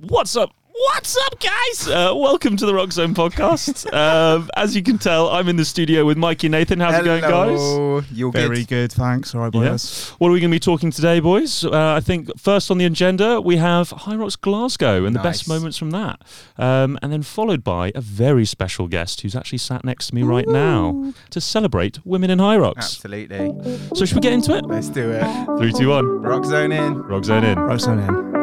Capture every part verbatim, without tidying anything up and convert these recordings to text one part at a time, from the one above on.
What's up? What's up, guys? Uh, welcome to the Rock Zone podcast. Um, as you can tell, I'm in the studio with Mikey and Nathan. How's Hello. it going, guys? You're Very good. good, thanks. All right, boys. Yeah. What are we going to be talking today, boys? Uh, I think first on the agenda, we have High Rocks Glasgow and Nice. the best moments from that. Um, and then followed by a very special guest who's actually sat next to me right now to celebrate women in High Rocks. Absolutely. So should we get into it? Let's do it. Three, two, one. Rock Zone in. Rock Zone in. Rock Zone in.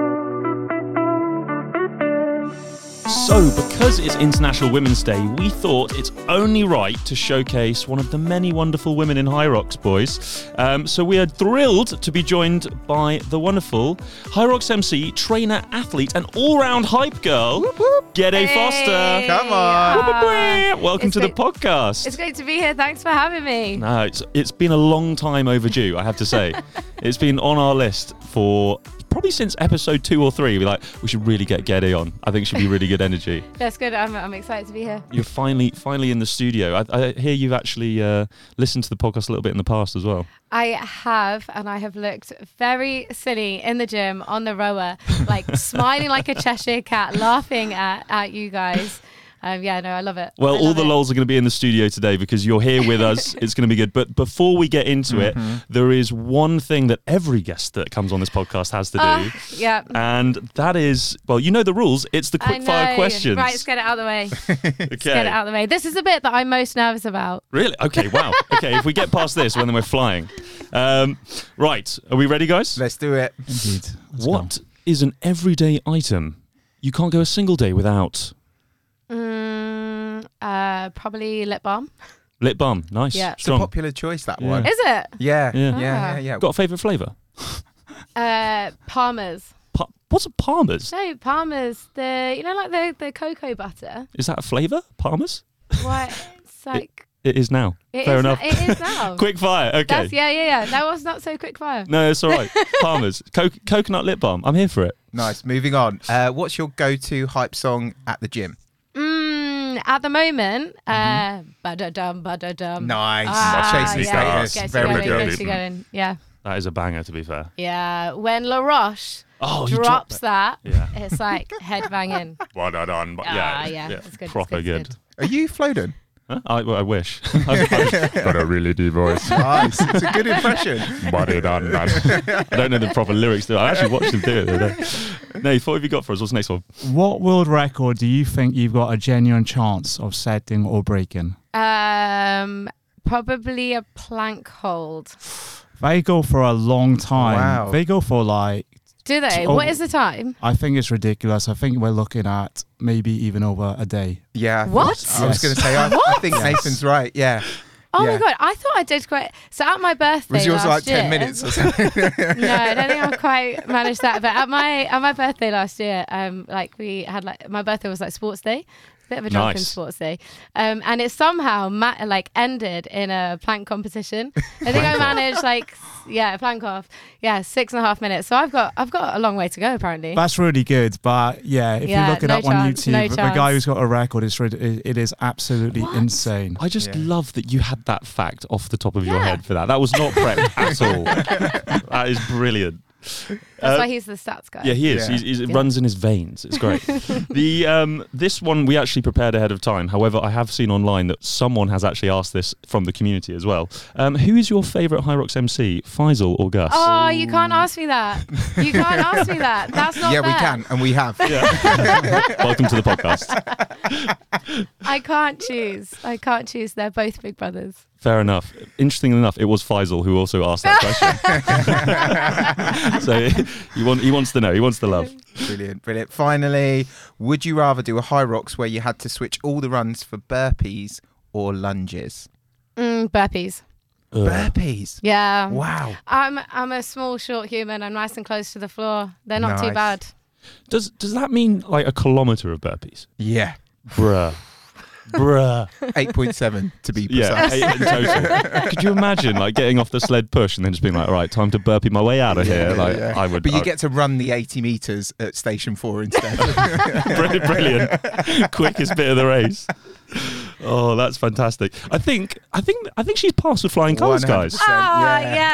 So, because it's International Women's Day, we thought it's only right to showcase one of the many wonderful women in High Rocks, boys. Um, so we are thrilled to be joined by the wonderful High Rocks M C, trainer, athlete, and all-round hype girl, Gede Hey. Foster. Come on. Welcome It's to the great- podcast. It's great to be here. Thanks for having me. No, it's, it's been a long time overdue, I have to say. It's been on our list for probably since episode two or three. We're like, we should really get Gede on. I think she'd be really good energy. That's good. I'm, I'm excited to be here. You're finally finally in the studio. I, I hear you've actually uh, listened to the podcast a little bit in the past as well. I have, and I have looked very silly in the gym on the rower, like smiling like a Cheshire cat, laughing at, at you guys. Um, yeah, no, I love it. Well, I all love the it. lols are going to be in the studio today because you're here with us. It's going to be good. But before we get into it, there is one thing that every guest that comes on this podcast has to do. Uh, yeah. And that is, well, you know the rules. It's the I quick fire know. questions. Right, let's get it out of the way. Okay. Get it out of the way. This is the bit that I'm most nervous about. Really? Okay, wow. Okay, if we get past this, well, then we're flying. Um, right, are we ready, guys? Let's do it. Indeed. Let's What is an everyday item you can't go a single day without? Mm, uh, probably lip balm. Lip balm, nice. Yeah. It's a Strong. popular choice, that Yeah. one. Is it? Yeah. Yeah. Yeah, yeah, yeah. Got a favourite flavour? Uh, Palmer's. Pa- What's a Palmer's? No, Palmer's. The you know like the the cocoa butter. Is that a flavour? Palmer's? What? It's like It is now. it Fair is enough. na- it is now. Quick fire. Okay. That's, yeah, yeah, yeah. That was not so quick fire. No, it's all right. Palmer's. Co- coconut lip balm. I'm here for it. Nice. Moving on. Uh, what's your go-to hype song at the gym? Mm, at the moment, uh, ba-da-dum, ba-da-dum. Nice. Ah, Chasing the yeah, status. gets you Very going, good. gets you going. Yeah, That is a banger, to be fair. yeah. When La Roche Oh, you drops dropped that, Yeah. it's like headbanging. Well done. But Ah, yeah, yeah, it's good, it's Proper good, it's good. good. Are you Floden? Huh? I, well, I wish. I've, I've got a really deep voice. Nice. It's a good impression. Body done, man. I don't know the proper lyrics to it. I actually watched him do it the other day. Nate, what have you got for us? What's the next one? What world record do you think you've got a genuine chance of setting or breaking? Um, probably a plank hold. They go for a long time. Wow. They go for like, Do they? Oh. What is the time? I think it's ridiculous. I think we're looking at maybe even over a day. Yeah. I What? thought- I was Yes. going to say, I, I think Yes. Nathan's right. Yeah. Oh Yeah. my god! I thought I did great. So at my birthday Was yours last like year, ten minutes or something? No, I don't think I've quite managed that. But at my at my birthday last year, um, like we had like my birthday was like sports day, bit of a drunken Nice. sports day, um, and it somehow ma- like ended in a plank competition. I think I managed like yeah, a plank off, yeah, six and a half minutes. So I've got I've got a long way to go apparently. That's really good. But yeah, if Yeah, you look it no up on chance, YouTube, no the chance. guy who's got a record, is rid- it it is absolutely What? insane. I just Yeah. love that you had that fact off the top of your Yeah. head for that. That was not prepped at all. That is brilliant. That's Uh, why he's the stats guy. Yeah, he is. Yeah. He's, he's, it Yeah. runs in his veins. It's great. the um, this one we actually prepared ahead of time. However, I have seen online that someone has actually asked this from the community as well. Um, who is your favourite High Rocks M C, Faisal or Gus? Oh, you can't ask me that. You can't ask me that. That's not Yeah, we fair. can. And we have. Welcome to the podcast. I can't choose. I can't choose. They're both big brothers. Fair enough. Interestingly enough, it was Faisal who also asked that question. So he, want, he wants to know. He wants the love. Brilliant, brilliant. Finally, would you rather do a High Rocks where you had to switch all the runs for burpees or lunges? Mm, burpees. Ugh. Burpees. Yeah. Wow. I'm I'm a small, short human. I'm nice and close to the floor. They're not too Nice. bad. Does does that mean like a kilometre of burpees? Yeah. Bruh. Bruh. eight point seven to be Yeah, precise. eight in total. Could you imagine like getting off the sled push and then just being like, right, time to burpee my way out of here? Yeah, Like yeah. I would. But you I- get to run the eighty metres at station four instead. Brilliant, brilliant. Quickest bit of the race. Oh, that's fantastic. I think I think I think she's passed with flying colours, guys. one hundred percent. Ah, yeah. yes.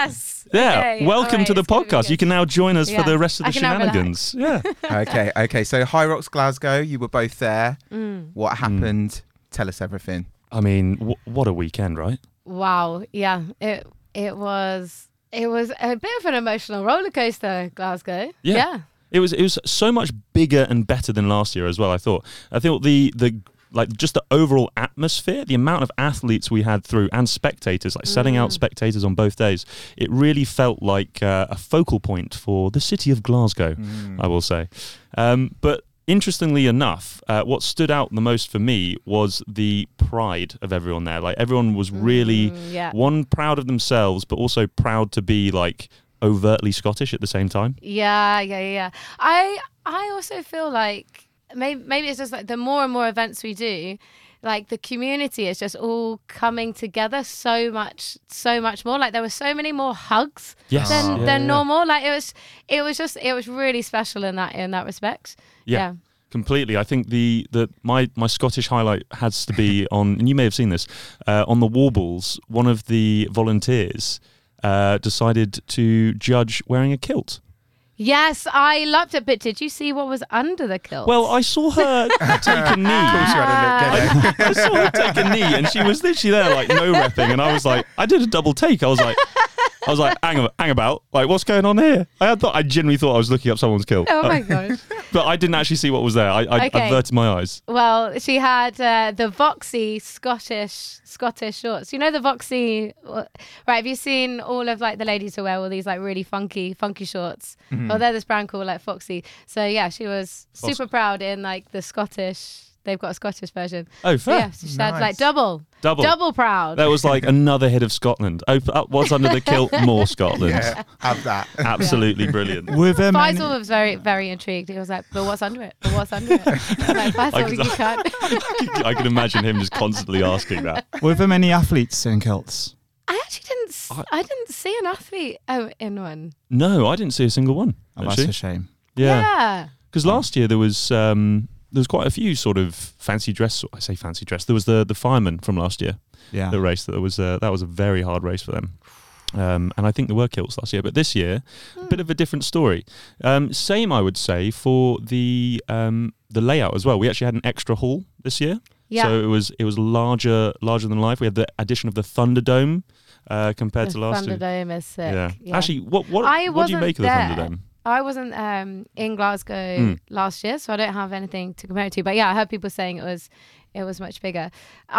Yeah, Okay, welcome alright, to the it's gonna be podcast. good. You can now join us Yeah, for the rest of I the can now shenanigans. Yeah. okay, okay. So High Rocks Glasgow, you were both there. Mm. What happened? Tell us everything. I mean, w- what a weekend, right? Wow. Yeah. It it was it was a bit of an emotional roller coaster, Glasgow. Yeah. Yeah. It was it was so much bigger and better than last year as well. I thought. I thought the the like just the overall atmosphere, the amount of athletes we had through and spectators, like selling out Mm. spectators on both days. It really felt like uh, a focal point for the city of Glasgow, I will say. Um, but interestingly enough, uh, what stood out the most for me was the pride of everyone there. Like everyone was really Mm, yeah. one proud of themselves, but also proud to be like overtly Scottish at the same time. Yeah, yeah, yeah. I I also feel like maybe maybe it's just like the more and more events we do, like the community is just all coming together so much, so much more. Like there were so many more hugs Yes. than Yeah, than yeah. normal. Like it was it was just it was really special in that in that respect. Yeah. Completely. I think the, the my, my Scottish highlight has to be on, and you may have seen this, uh, on the Warbles, one of the volunteers uh, decided to judge wearing a kilt. Yes, I loved it. But did you see what was under the kilt? Well, I saw her take a knee. Of course you had a look, didn't you? I saw her take a knee, and she was literally there, like no repping. And I was like, I did a double take. I was like, I was like, hang, a- hang about, like what's going on here? I had thought, I genuinely thought I was looking up someone's kilt, Oh my gosh. but I didn't actually see what was there. I, I Okay. averted my eyes. Well, she had uh, the Voxy Scottish Scottish shorts. You know the Voxy, uh, right? Have you seen all of like the ladies who wear all these like really funky, funky shorts? Well, they're this brand called like Foxy. So yeah, she was super proud in like the Scottish. They've got a Scottish version. Oh, So, fair. yeah, so she had Nice. like double, Double. double proud. That was like another hit of Scotland. Open up what's under the kilt, more Scotland. Yeah, have that. Absolutely brilliant. Were there many, Faisal was very, very intrigued. He was like, "But what's under it? But what's under it?" I was like, Faisal, I you can't. I can imagine him just constantly asking that. were there many athletes in kilts? I actually didn't. s- I didn't see an athlete oh, in one. No, I didn't see a single one. Oh, that's Actually, a shame. yeah, Yeah. because last year there was um, there was quite a few sort of fancy dress. I say fancy dress. There was the the firemen from last year. Yeah. The race that was uh, that was a very hard race for them. Um, and I think there were kilts last year, but this year, a bit of a different story. Um, same, I would say, for the um, the layout as well. We actually had an extra hall this year, Yeah. so it was it was larger larger than life. We had the addition of the Thunderdome uh, compared The to last year. Thunderdome is sick. Yeah. Yeah. Actually, what what I what do you wasn't make of the there. Thunderdome? I wasn't um, in Glasgow Mm. last year, so I don't have anything to compare it to. But yeah, I heard people saying it was it was much bigger.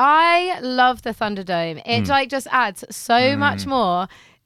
I love the Thunderdome. It Mm. like just adds so much more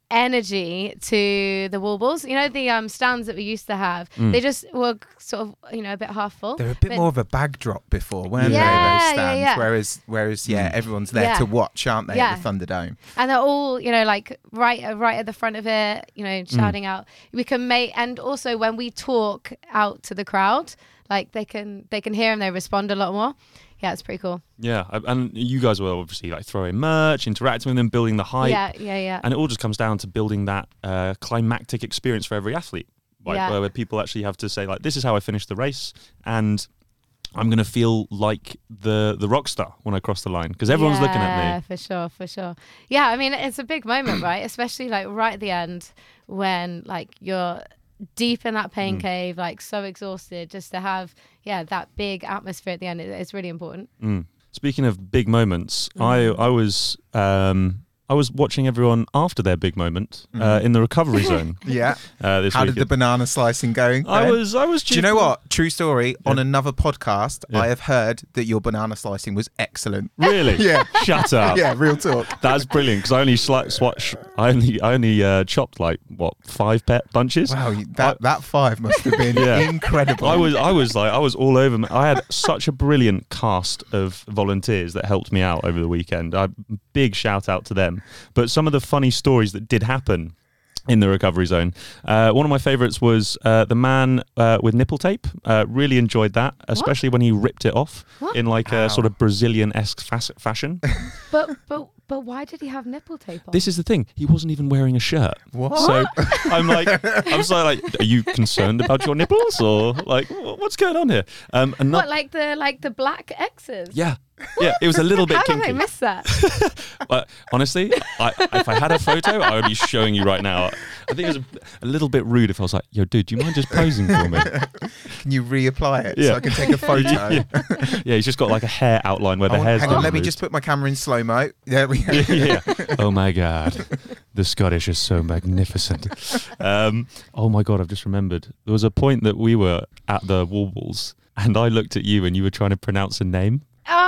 energy to the Warbles. You know, the um, stands that we used to have, Mm. they just were sort of, you know, a bit half full. They were a bit But- more of a bag drop before, weren't Yeah, they? yeah, Those stands. yeah. Whereas, whereas, yeah, Mm. everyone's there Yeah. to watch, aren't they? Yeah. At the Thunderdome. And they're all, you know, like right, uh, right at the front of it, you know, shouting out. We can make, and also when we talk out to the crowd, like they can, they can hear and they respond a lot more. Yeah, it's pretty cool. Yeah, I- and you guys were obviously like throwing merch, interacting with them, building the hype. Yeah, yeah, yeah. And it all just comes down to building that uh, climactic experience for every athlete, like, Yeah. where, where people actually have to say, like, this is how I finished the race, and I'm going to feel like the the rock star when I cross the line, because everyone's looking at Yeah, me. for sure, for sure. Yeah, I mean, it's a big moment, right? Especially like right at the end when like you're deep in that pain Mm. cave, like so exhausted, just to have, yeah, that big atmosphere at the end. It, it's really important. Mm. Speaking of big moments, Mm. I I was um, I was watching everyone after their big moment uh, in the recovery zone Yeah. uh, this How did the weekend. banana slicing go? I Ben? was I was. Do you know what? True story. On Yeah. another podcast, Yeah. I have heard that your banana slicing was excellent. Really? Yeah. Shut up. Yeah, real talk. That's brilliant, because I only sli- swatch, I only I only uh, chopped like what five pet bunches. Wow, you- that that five must have been Yeah. incredible. I was I was like I was all over. m- I had such a brilliant cast of volunteers that helped me out over the weekend. I, big shout out to them. But some of the funny stories that did happen in the recovery zone. Uh, one of my favourites was uh, the man uh, with nipple tape. Uh, really enjoyed that, especially when he ripped it off What? in like Ow. a sort of Brazilian-esque fas- fashion. But but but why did he have nipple tape on? This is the thing. He wasn't even wearing a shirt. What? So I'm like, I'm so like, are you concerned about your nipples, or like, wh- what's going on here? Um, and what not, like the like the black X's? yeah, Yeah, it was a little bit How did I kinky. miss that? But honestly, I, if I had a photo, I would be showing you right now. I think it was a, a little bit rude if I was like, "Yo, dude, do you mind just posing for me?" Can you reapply it Yeah. so I can take a photo? yeah. yeah, he's just got like a hair outline where the Oh, hair's hang on, gone let me moved. just put my camera in slow mo. There we go. yeah, yeah. Oh my God, the Scottish is so magnificent. Um, oh my God, I've just remembered. There was a point that we were at the Warbles, and I looked at you, and you were trying to pronounce a name.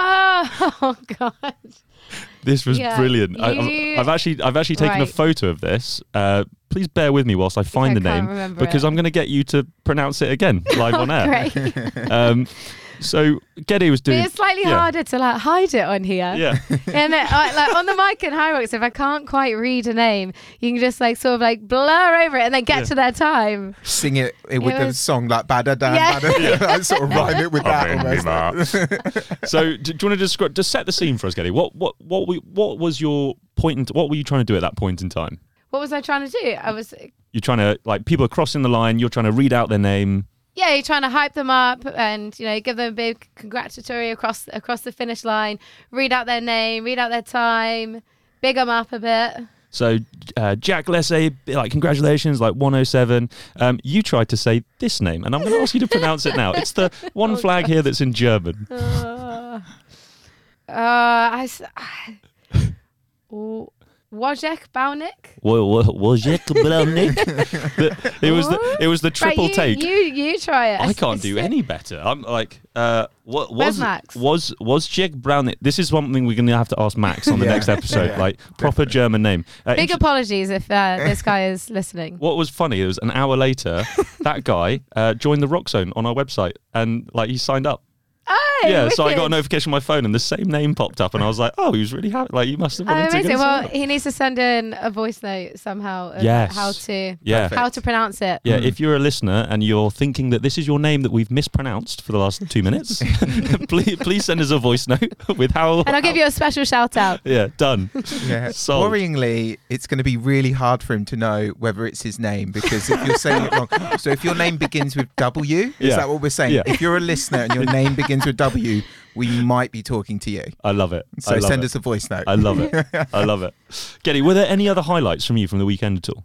Oh, God. This was Yeah, brilliant. I, you- I've, I've actually, I've actually taken a Right. photo of this. Uh, please bear with me whilst I find I the can't name, remember because it. I'm going to get you to pronounce it again live on air. Great. Um, so Geddy was But doing. it's slightly yeah. harder to like hide it on here. Yeah, And it, like, like on the mic and High Rocks, if I can't quite read a name, you can just like sort of like blur over it and then get Yeah. to their time. Sing it with It the was- song like bada dan Yeah. bada. I sort of rhyme it with that almost. so do, do you want to describe, just set the scene for us, Geddy? What, what, what, we, what was your point? In t- what were you trying to do at that point in time? What was I trying to do? I was, You're trying to, like, people are crossing the line. You're trying to read out their name. yeah, you're trying to hype them up and, you know, give them a big congratulatory across across the finish line, read out their name, read out their time, big them up a bit. So uh, Jack Lessay, like, congratulations, like one oh seven. Um, you tried to say this name, and I'm going to ask you to pronounce it now. It's the one Oh, flag God. here that's in German. Uh, uh, I, s- I- W- Wojciech Baunik? Wojciech Baunik. It was the it was the triple right, you, take. You, you try it. I can't do any better. I'm like, uh, what Where's was Max? was was Jack Brown? This is something we're gonna have to ask Max on the Yeah. next episode. Yeah, like proper definitely. German name. Uh, Big int- apologies if uh, this guy is listening. what was funny was an hour later, that guy uh, joined the Rock Zone on our website, and like he signed up. Oh, yeah, so I got a wicked. notification on my phone, and the same name popped up, and I was like, oh, he was really happy. Like, you must have Oh, wanted to amazing. get Well, us on. he needs to send in a voice note somehow of Yes. how to Yeah. Perfect. how to pronounce it. Yeah, Mm. if you're a listener and you're thinking that this is your name that we've mispronounced for the last two minutes, please please send us a voice note with how. And I'll give you a special shout out. Yeah, done. Yeah. Sold. Worryingly, it's going to be really hard for him to know whether it's his name because if you're saying it wrong. So if your name begins with W, is Yeah. that what we're saying? Yeah. If you're a listener and your name begins with W, we might be talking to you. I love it. So I love send it. us a voice note. I love it. I love it. Geddy, were there any other highlights from you from the weekend at all?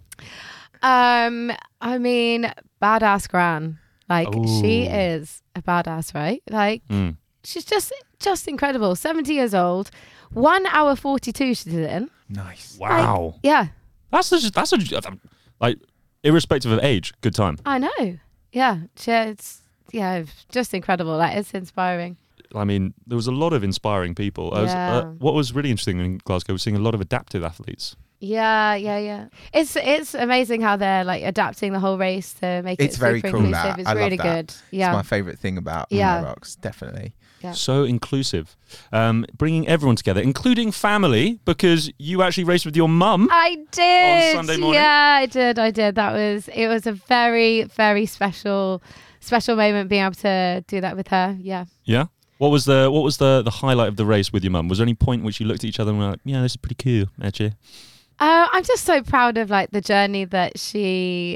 Um, I mean, badass Gran. Like she Ooh. is a badass, right? Like Mm. she's just just incredible. seventy years old. One hour forty-two she did it in. Nice. Wow. Yeah, That's just, that's a, like, irrespective of age, good time. I know. Yeah, she, it's yeah, just incredible. Like it's inspiring. I mean, there was a lot of inspiring people. I was, uh, Yeah. what was really interesting in Glasgow was seeing a lot of adaptive athletes. Yeah, yeah, yeah. It's it's amazing how they're like adapting the whole race to make It's it very super cool, inclusive. that. It's I love really that. good. It's Yeah, my favourite thing about Yeah. High Rocks, definitely. Yeah. So inclusive. Um, bringing everyone together, including family, because you actually raced with your mum. I did. Sunday morning? Yeah, I did. I did. That was it. Was a very very special special moment being able to do that with her. Yeah. Yeah. What was the what was the, the highlight of the race with your mum? Was there any point in which you looked at each other and were like, yeah, this is pretty cool, actually? Uh, I'm just so proud of like the journey that she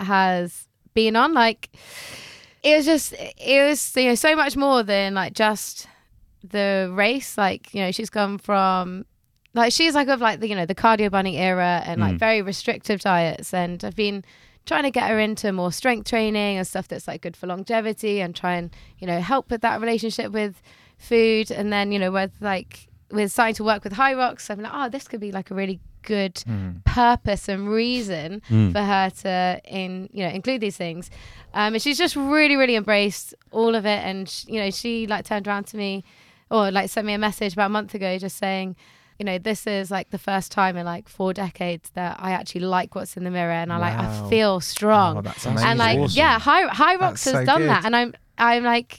has been on. Like, it was just, it was, you know, so much more than like just the race. Like, you know, she's gone from, like, she's like of like the, you know, the cardio bunny era and like Mm. very restrictive diets. And I've been trying to get her into more strength training and stuff that's like good for longevity and try and, you know, help with that relationship with food. And then, you know, with like, with starting to work with High Rocks, I'm like, oh, this could be like a really good Mm. purpose and reason Mm. for her to in you know include these things, um and she's just really really embraced all of it. And sh- you know she like turned around to me or like sent me a message about a month ago just saying, you know, this is like the first time in like four decades that I actually like what's in the mirror and I like Wow. I feel strong. Oh, that's And amazing. And like awesome. yeah, High High Rocks That's has so done good. that, and I'm I'm like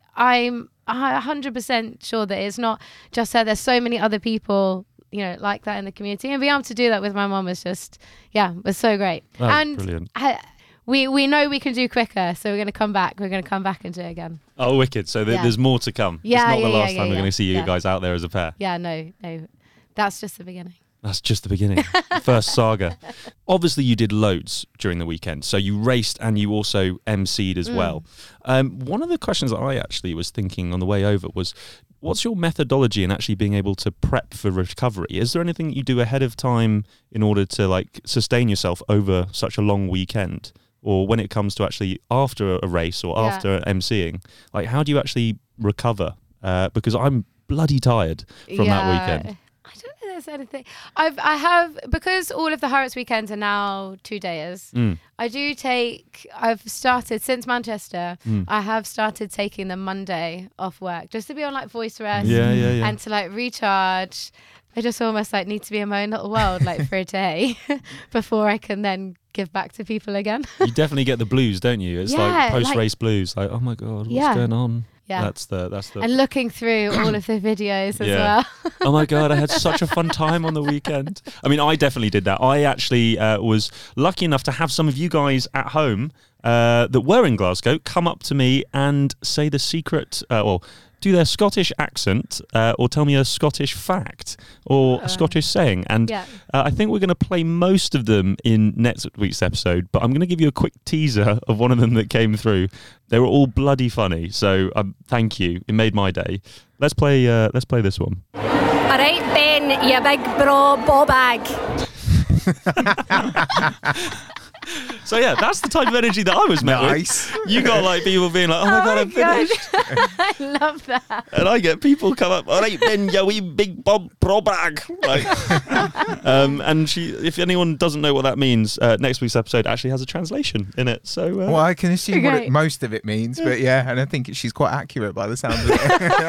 I'm a hundred percent sure that it's not just her. There's so many other people, you know, like that in the community, and being able to do that with my mom was just yeah, was so great. That was and brilliant. I, we we know we can do quicker, so we're going to come back. We're going to come back and do it again. Oh, wicked. So th- Yeah. there's more to come. Yeah, it's not yeah, the yeah, last yeah, time we're yeah. going to see you Yeah. guys out there as a pair. Yeah, no, no, that's just the beginning. That's just the beginning. First saga. Obviously, you did loads during the weekend. So you raced and you also emceed as Mm. well. Um, one of the questions that I actually was thinking on the way over was, what's your methodology in actually being able to prep for recovery? Is there anything you do ahead of time in order to like sustain yourself over such a long weekend? Or when it comes to actually after a race or Yeah. after emceeing, like how do you actually recover? Uh, because I'm bloody tired from that weekend. I don't know if there's anything. I've I have because all of the Harrods weekends are now two days. Mm. I do take. I've started since Manchester. Mm. I have started taking the Monday off work just to be on like voice rest Yeah, yeah, yeah. and to like recharge. I just almost like need to be in my own little world like for a day before I can then give back to people again. You definitely get the blues, don't you? It's Yeah, like like- post-race blues. Like, oh my god, what's Yeah. going on? Yeah. That's the that's the. And looking through all of the videos as Yeah. well. Oh my god, I had such a fun time on the weekend. I mean, I definitely did that. I actually uh, was lucky enough to have some of you guys at home uh, that were in Glasgow come up to me and say the secret, uh, or do their Scottish accent, uh, or tell me a Scottish fact or a Uh, Scottish saying. And Yeah. uh, I think we're going to play most of them in next week's episode, but I'm going to give you a quick teaser of one of them that came through. They were all bloody funny, so um, thank you. It made my day. Let's play. Uh, let's play this one. All right, Ben, you big bro ball bag. So yeah, that's the type of energy that I was met Nice. with. You got like people being like, "Oh my Oh god, my I'm finished," I love that. and I get people come up, "All right, Ben, you wee big bob pro brag." Like, um, and she, if anyone doesn't know what that means, uh, next week's episode actually has a translation in it. So uh, Well, I can assume what Okay. it, most of it means, but yeah, and I think she's quite accurate by the sound of it.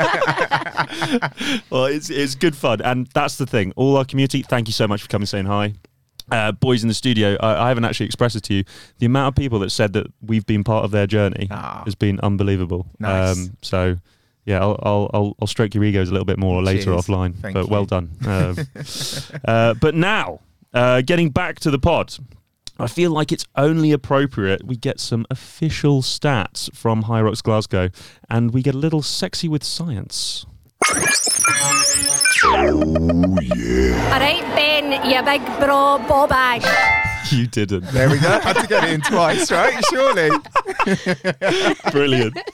well, it's it's good fun, and that's the thing. All our community, thank you so much for coming, saying hi. Uh, boys in the studio, I, I haven't actually expressed it to you. The amount of people that said that we've been part of their journey Ah. has been unbelievable. Nice. Um, so, yeah, I'll, I'll I'll I'll stroke your egos a little bit more later Cheers. offline. Thank but you. well done. Um, uh, but now, uh, getting back to the pod. I feel like it's only appropriate we get some official stats from High Rocks Glasgow, and we get a little sexy with science. All right, Ben, you big bro ball bag. You didn't. There we go. Had to get it in twice, right? Surely. Brilliant.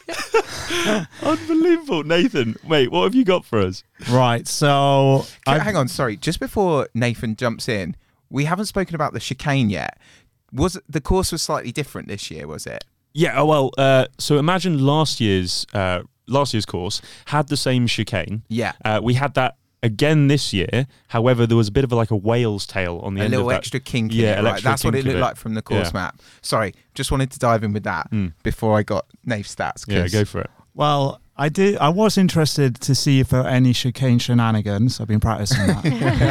Unbelievable. Nathan, wait, what have you got for us? Right, so Can- I Hang on, sorry. Just before Nathan jumps in, we haven't spoken about the chicane yet. Was it, the course was slightly different this year? Was it? Yeah, oh, well, uh, so imagine last year's uh, last year's course had the same chicane. Yeah. Uh, we had that again this year. However, there was a bit of a, like a whale's tail on the A end little of that. extra kink Yeah, in it, an right? extra That's what kink it of looked it. like from the course Yeah. map. Sorry, just wanted to dive in with that Mm. before I got Nave stats. Yeah, 'cause- go for it. well, I did. I was interested to see if there were any chicane shenanigans. I've been practicing that.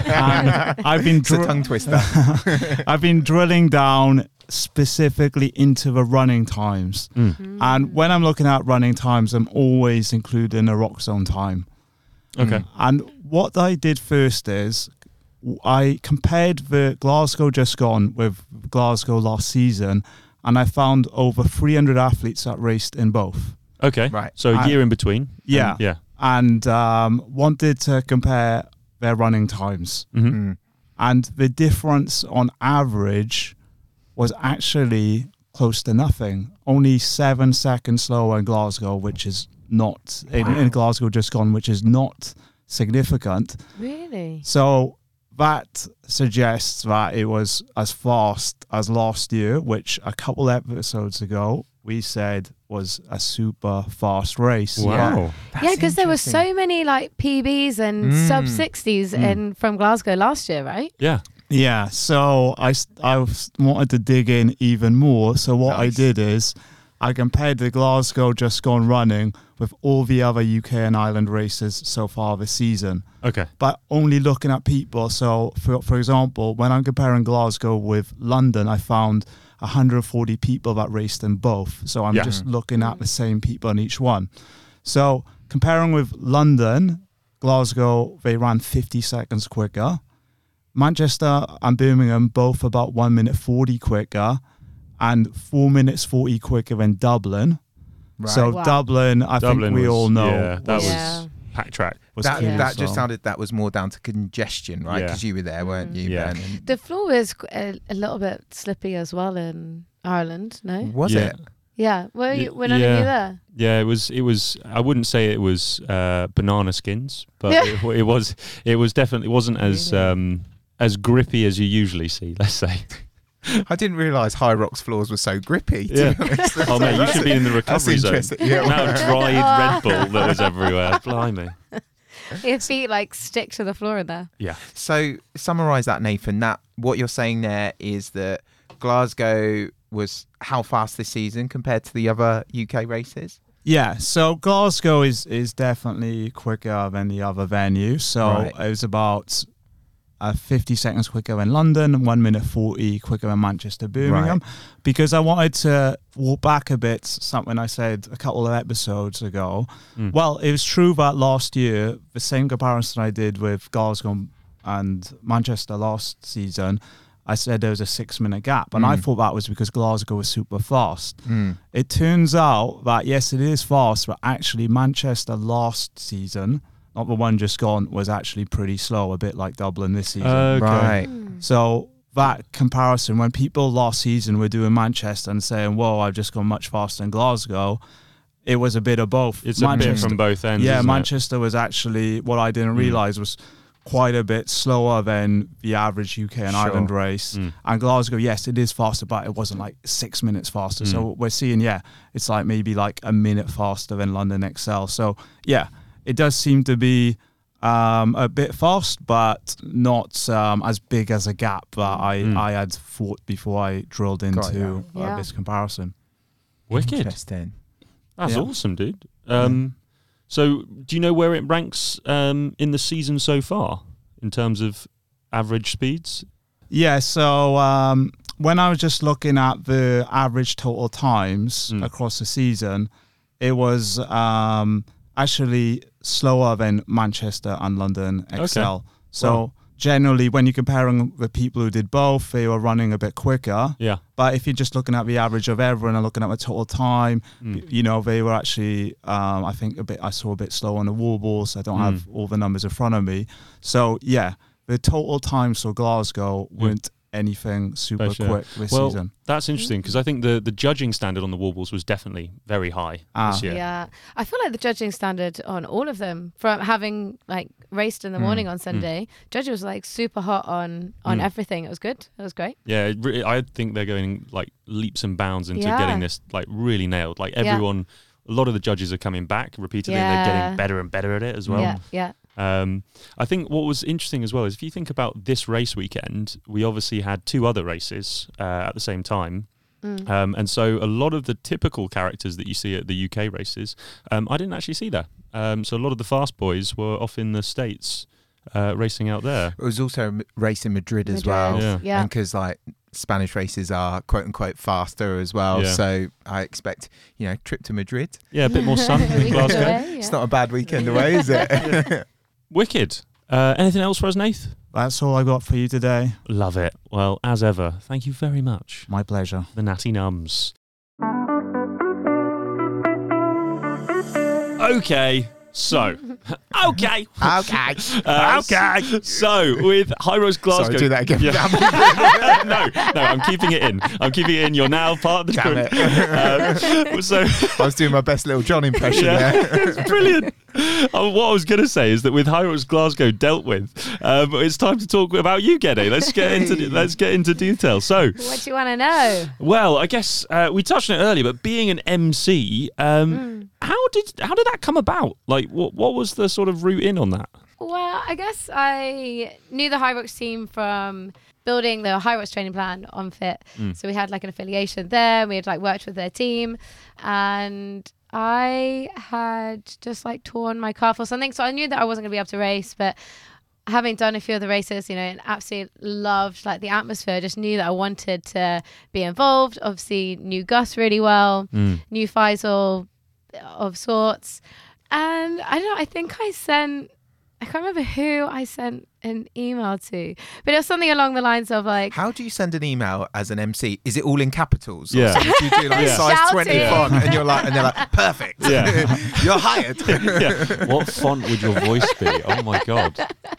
And I've been It's a dr- tongue twister. I've been drilling down specifically into the running times. Mm. And when I'm looking at running times, I'm always including a rock zone time. Okay. And what I did first is w- I compared the Glasgow just gone with Glasgow last season, and I found over three hundred athletes that raced in both. Okay. Right. So a I- year in between. Yeah. Um, yeah. And um, wanted to compare their running times. hmm Mm. And the difference on average was actually close to nothing. Only seven seconds slower in Glasgow, which is not, in, in Glasgow just gone, which is not significant. Really? So that suggests that it was as fast as last year, which a couple episodes ago we said was a super fast race. Wow. That's Yeah, because there were interesting. so many like P Bs and Mm. sub sixties Mm. in from Glasgow last year, right? Yeah. Yeah, so I, s- I was- wanted to dig in even more. So what I Nice. did is I compared the Glasgow just gone running with all the other U K and Ireland races so far this season, Okay. but only looking at people. So for, for example, when I'm comparing Glasgow with London, I found one hundred forty people that raced in both. So I'm Yeah. just looking at the same people in each one. So comparing with London, Glasgow, they ran fifty seconds quicker. Manchester and Birmingham both about one minute forty quicker, and four minutes forty quicker than Dublin. Right. So Wow. Dublin, I Dublin think we was- all know, yeah, that was was- Yeah. pack track. Was That, clean, that just so- sounded that was more down to congestion, right? Yeah. Because you were there, weren't you, Yeah. Ben? And The floor was a, a little bit slippy as well in Ireland, no? was Yeah. it? Yeah. Were, you, Y- were none yeah. of you there? Yeah, it was. It was. I wouldn't say it was uh, banana skins, but it, it was. It was definitely wasn't as Really? um, as grippy as you usually see. Let's say. I didn't realise High Rocks floors were so grippy. To Yeah. be honest. Oh mate, you should be in the That's recovery zone. interesting. Yeah. Now dried Red Bull that was everywhere. Blimey. Your feet like stick to the floor in there. Yeah. So summarise that, Nathan. That what you're saying there is that Glasgow was how fast this season compared to the other U K races? Yeah, so Glasgow is is definitely quicker than the other venues. So Right. it was about uh, fifty seconds quicker than London, one minute forty quicker than Manchester, Birmingham. Because I wanted to walk back a bit, something I said a couple of episodes ago. Mm. Well, it was true that last year, the same comparison I did with Glasgow and Manchester last season, I said there was a six minute gap. And I Mm. thought that was because Glasgow was super fast. Mm. It turns out that yes, it is fast, but actually Manchester last season, not the one just gone, was actually pretty slow, a bit like Dublin this season. Okay. Right. So that comparison, when people last season were doing Manchester and saying, "Whoa, I've just gone much faster than Glasgow," it was a bit of both. It's a bit from both ends. yeah, isn't it? Manchester was actually what I didn't Mm. realise was quite a bit slower than the average U K and Sure. Ireland race. Mm. And Glasgow, yes, it is faster, but it wasn't like six minutes faster. Mm. So we're seeing, yeah, it's like maybe like a minute faster than London X L. So yeah, it does seem to be um, a bit fast, but not um, as big as a gap that I, Mm. I had thought before I drilled into ya. uh, Yeah. this comparison. Wicked. Interesting. That's Yeah. awesome, dude. Um, so, do you know where it ranks um, in the season so far in terms of average speeds? Yeah, so um, when I was just looking at the average total times Mm. across the season, it was um, actually slower than Manchester and London X L. Okay. So Wow. generally, when you're comparing the people who did both, they were running a bit quicker. Yeah. But if you're just looking at the average of everyone and looking at the total time, Mm. you know, they were actually, um, I think, a bit. I saw a bit slow on the wall balls. I don't Mm. have all the numbers in front of me. So yeah, the total times for Glasgow weren't anything super For sure. quick this Well, season. That's interesting because I think the, the judging standard on the Warbles was definitely very high Ah. this year. Yeah. I feel like the judging standard on all of them, from having like raced in the Mm. morning on Sunday, judges was like super hot on on Mm. everything. It was good. It was great. Yeah, it re- I think they're going like leaps and bounds into Yeah. getting this like really nailed. Like Yeah. everyone, a lot of the judges are coming back repeatedly and they're Yeah. getting better and better at it as well. yeah, yeah. Um, I think what was interesting as well is if you think about this race weekend, we obviously had two other races uh, at the same time. Mm. Um, and so a lot of the typical characters that you see at the U K races, um, I didn't actually see there. Um, so a lot of the fast boys were off in the States uh, racing out there. It was also a m- race in Madrid, as Madrid, well. Yeah. Yeah. And because like Spanish races are quote unquote faster as well. Yeah. So I expect, you know, trip to Madrid. Yeah, a bit more sun in Weekend Glasgow. away, yeah. It's not a bad weekend away, is it? Wicked. Uh, anything else for us, Nath? That's all I got for you today. Love it. Well, as ever, thank you very much. My pleasure. The Natty Nums. Okay, so. okay. Okay. Uh, Okay. So, with High Rocks Glasgow. Sorry, do that again. Yeah. no, no, I'm keeping it in. I'm keeping it in. You're now part of the Damn crew. it. Um, so, I was doing my best Little John impression yeah, there. it's brilliant. Uh, what I was going to say is that with High Rocks Glasgow dealt with, um, it's time to talk about you, Gede. Let's get into Hey. let's get into detail. So, What do you want to know? well, I guess uh, we touched on it earlier, but being an M C, um, how did how did that come about? Like, what what was the sort of route in on that? Well, I guess I knew the High Rocks team from building the High Rocks training plan on Fit. Mm. So we had like an affiliation there. We had like worked with their team, and I had just like torn my calf or something. So I knew that I wasn't gonna be able to race, but having done a few of the races, you know, and absolutely loved like the atmosphere, just knew that I wanted to be involved. Obviously knew Gus really well, knew Faisal of sorts. And I don't know, I think I sent I can't remember who I sent an email to, but it was something along the lines of like, How do you send an email as an M C? Is it all in capitals? Or Yeah. so do you do like Yeah. size Shouting. twenty font, and you're like, and they're like, perfect. Yeah. You're hired. Yeah. What font would your voice be? Oh my god.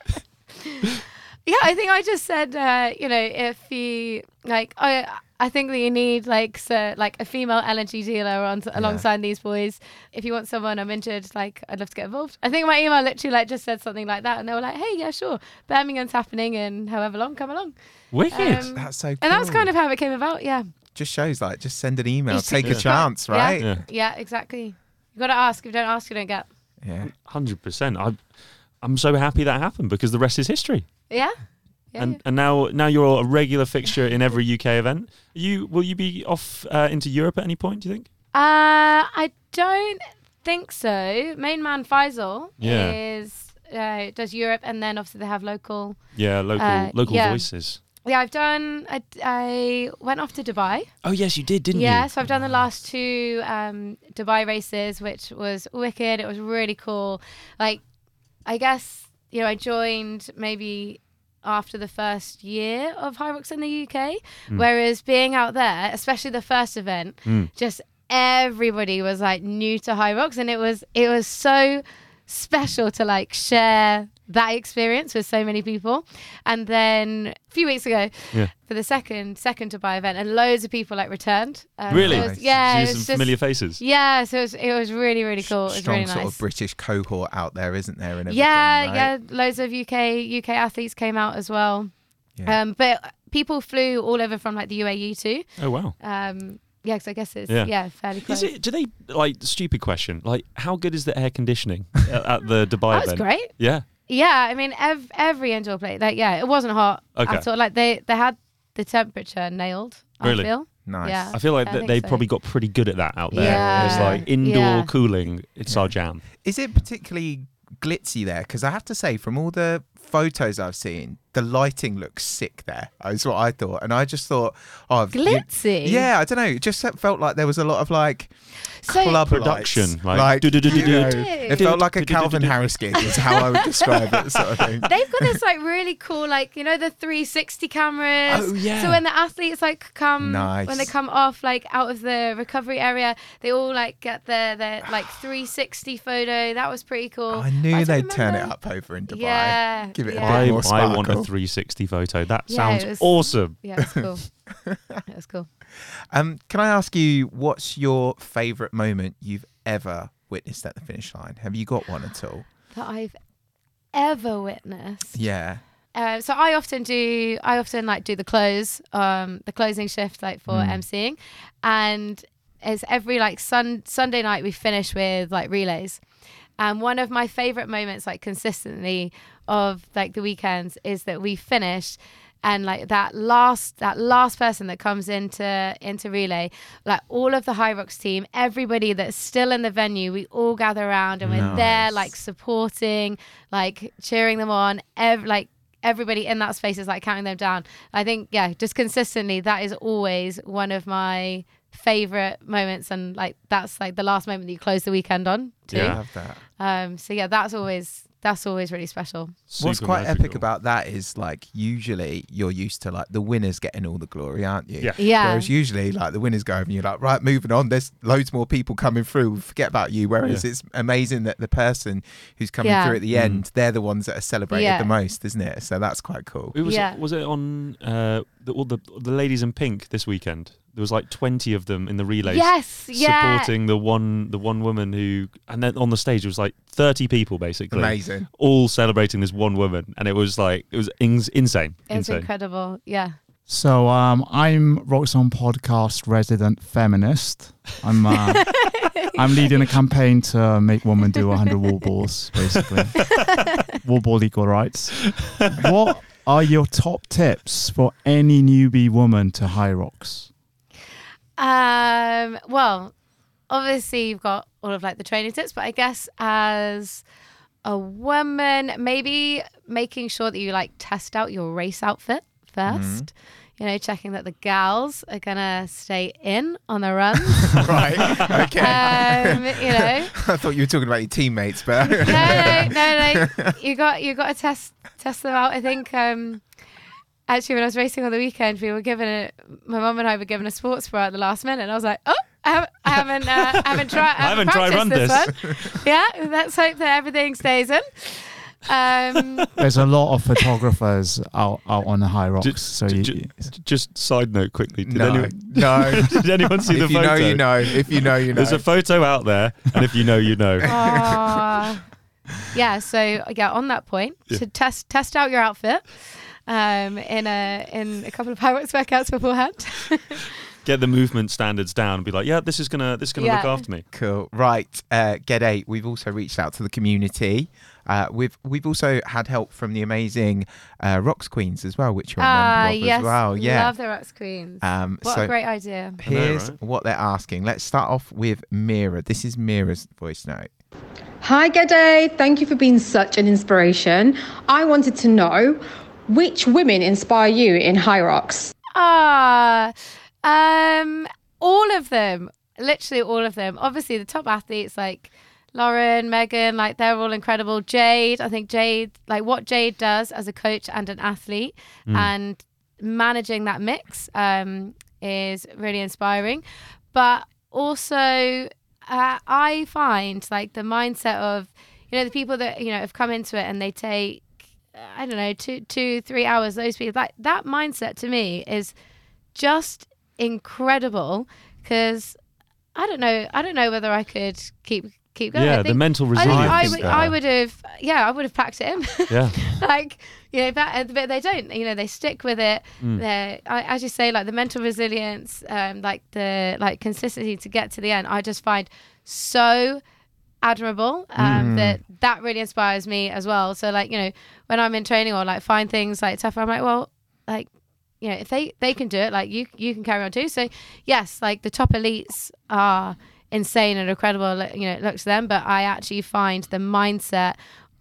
yeah, I think I just said, uh, you know, if you like, I I think that you need like so, like a female L N G dealer on, alongside these boys. If you want someone, I'm injured, like I'd love to get involved. I think my email literally like just said something like that, and they were like, hey, yeah, sure, Birmingham's happening in however long, come along. Wicked. Um, That's so cool. And that's kind of how it came about. Yeah. just shows like just send an email, Just- take Yeah. a chance, Yeah. right? Yeah. Yeah, exactly. You got to ask. If you don't ask, you don't get. Yeah. Hundred percent. I, I'm so happy that happened because the rest is history. Yeah. Yeah. and and now now you're a regular fixture in every U K event. You will you be off uh, into Europe at any point? Do you think? Uh, I don't think so. Main man Faisal Yeah. is uh, does Europe, and then obviously they have local. Yeah, local Uh, local yeah. voices. Yeah, I've done. I, I went off to Dubai. Oh yes, you did, didn't Yeah, you? so I've done the last two um, Dubai races, which was wicked. It was really cool. Like, I guess you know, I joined maybe after the first year of High Rocks in the U K, Mm. whereas being out there, especially the first event, Mm. just everybody was like new to High Rocks, and it was it was so special to like share that experience with so many people. And then a few weeks ago, Yeah. for the second second Dubai event, and loads of people like returned. Um, Really? it was- Nice. yeah, So it you was some just, familiar faces. yeah. So it was it was really really cool. It was Strong really sort nice. of British cohort out there, isn't there? And everything, Yeah, right? yeah. Loads of U K U K athletes came out as well. Yeah. Um, but people flew all over from like the U A E too. Oh wow. Um, yeah, because I guess it's Yeah. yeah, fairly close. Is it? Do they like? Stupid question. Like, how good is the air conditioning at, at the Dubai That was event? great. Yeah. Yeah, I mean ev- every indoor play, like yeah, it wasn't hot Okay. at all. Like they they had the temperature nailed. Really? I feel. Nice. Yeah. I feel like I that think they so. probably got pretty good at that out there. Yeah. It's like indoor Yeah. cooling. It's our jam. Is it particularly glitzy there? Because I have to say, from all the photos I've seen, the lighting looks sick there. That's what I thought. And I just thought, oh, I've- Glitzy. Yeah, I don't know. It just felt like there was a lot of like So- club Production, lights. like, like do-do-do-do-do. you know, Really? it felt like a Do-do-do-do-do. Calvin Harris gig is how I would describe it, sort of thing. They've got this like really cool, like you know, the three sixty cameras. Oh, yeah. So when the athletes like come, Nice. when they come off like out of the recovery area, they all like get their their like three sixty photo. That was pretty cool. I knew But I they'd don't turn it remember- up over in Dubai. Yeah, Give it a yeah. bit I, more I want a sparkle. three sixty photo. That Yeah, sounds it was- awesome. Yeah, it was cool. It was cool. Um, can I ask you, what's your favourite moment you've ever witnessed at the finish line? Have you got one at all? That I've ever witnessed. Yeah. Uh, so I often do. I often like do the close, um, the closing shift, like for Mm. emceeing, and it's every like sun Sunday night we finish with like relays. And one of my favorite moments, like consistently, of like the weekends is that we finish. And like that last that last person that comes into into relay, like all of the High Rocks team, everybody that's still in the venue, we all gather around and we're there Nice. like supporting, like cheering them on. Ev- like everybody in that space is like counting them down. I think yeah, just consistently that is always one of my favorite moments, and like that's like the last moment that you close the weekend on too. Yeah. Love that. Um. So yeah, that's always that's always really special. What's Super quite magical. epic about that is like usually you're used to like the winners getting all the glory, aren't you? Yeah. Yeah. Whereas usually like the winners go over and you're like, right, moving on. There's loads more people coming through. Forget about you. Whereas Yeah. it's amazing that the person who's coming Yeah. through at the Mm. end, they're the ones that are celebrated Yeah. the most, isn't it? So that's quite cool. It was Yeah. was it on uh, the, all the the ladies in pink this weekend? There was like twenty of them in the relays. Yes. Yeah. Supporting the one the one woman who, and then on the stage it was like thirty people basically, Amazing. all celebrating this one woman, and it was like it was ins- insane, It's insane. incredible. Yeah. So um, I'm Rocks On Podcast resident feminist. I'm uh, I'm leading a campaign to make women do one hundred wall balls, basically. Wall ball equal rights. What are your top tips for any newbie woman to High Rocks? Um, well, obviously you've got all of like the training tips, but I guess as a woman, maybe making sure that you like test out your race outfit first. You you know, checking that the gals are gonna stay in on the runs. Right. Okay. Um, you know. I thought you were talking about your teammates, but no, no, no, no. You got you got to test test them out. I think um, actually when I was racing on the weekend, we were given a my mum and I were given a sports bra at the last minute, and I was like, oh, I haven't I haven't uh, haven't tried I haven't tried run this, this. one. Yeah, let's hope that everything stays in. Um, There's a lot of photographers out, out on the high rocks. Just, so you, ju- just side note quickly. Did no, anyone, no. did anyone see the If you photo? know, you know. If you know, you know. There's a photo out there, and if you know, you know. Aw. Yeah, so yeah, on that point, Yeah. to test test out your outfit um, in a in a couple of high rocks workouts beforehand. Get the movement standards down and be like, yeah, this is gonna this is gonna Yeah. look after me. Cool. Right. Uh, Get Eight. We've also reached out to the community. Uh, we've we've also had help from the amazing uh, Rocks Queens as well, which you're a Ah, member of yes, as well. Yeah. love the Rocks Queens. Um, what so a great idea. here's right? what they're asking. Let's start off with Mira. This is Mira's voice note. Hi Gede, thank you for being such an inspiration. I wanted to know which women inspire you in High Rocks. Ah, um, all of them, literally all of them. Obviously, the top athletes like Lauren, Megan, like they're all incredible. Jade, I think Jade, like what Jade does as a coach and an athlete, Mm. and managing that mix um, is really inspiring. But also, uh, I find like the mindset of, you know, the people that, you know, have come into it and they take, I don't know, two, two, three hours, those people, like that mindset to me is just incredible, because I don't know, I don't know whether I could keep keep going. Yeah, I the think, mental I resilience. think I is would, there. I would have, yeah, I would have packed it in. Yeah. Like, you know, that, but they don't, you know, they stick with it. Mm. They're, I, as you say, like the mental resilience, um, like the like consistency to get to the end, I just find so admirable. Um, Mm. that that really inspires me as well. So like, you know, when I'm in training or like find things like tough, I'm like, well, like, you know, if they they can do it, like you you can carry on too. So yes, like the top elites are insane and incredible, you know, it looks to them, but I actually find the mindset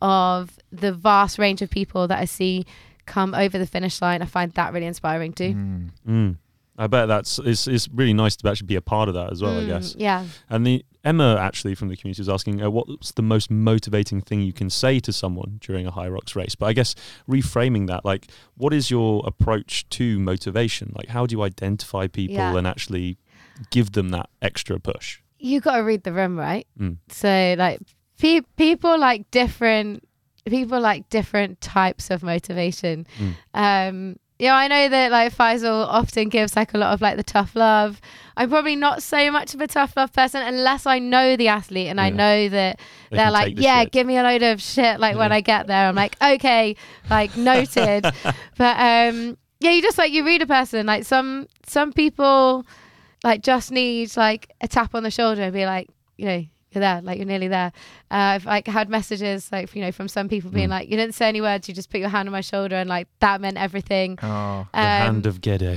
of the vast range of people that I see come over the finish line, I find that really inspiring too. Mm. Mm. I bet that's it's, it's really nice to actually be a part of that as well, I Mm, guess. yeah. And the Emma actually from the community was asking, uh, what's the most motivating thing you can say to someone during a High Rocks race? But I guess reframing that, like, what is your approach to motivation? Like, how do you identify people Yeah. and actually give them that extra push? You got to read the room, right? Mm. So like pe- people like different people like different types of motivation. Mm. Um, you know, I know that like Faisal often gives like a lot of like the tough love. I'm probably not so much of a tough love person unless I know the athlete and I Yeah. know that They they're can like, take the yeah, shit. give me a load of shit. Like when Yeah. I get there, I'm like, okay, like noted. But um, yeah, you just like you read a person. Like some some people like just need like a tap on the shoulder and be like, you know, you're there, like you're nearly there. Uh, I've like had messages like, you know, from some people being Mm. like, you didn't say any words, you just put your hand on my shoulder, and like that meant everything. Oh. The hand of Gede.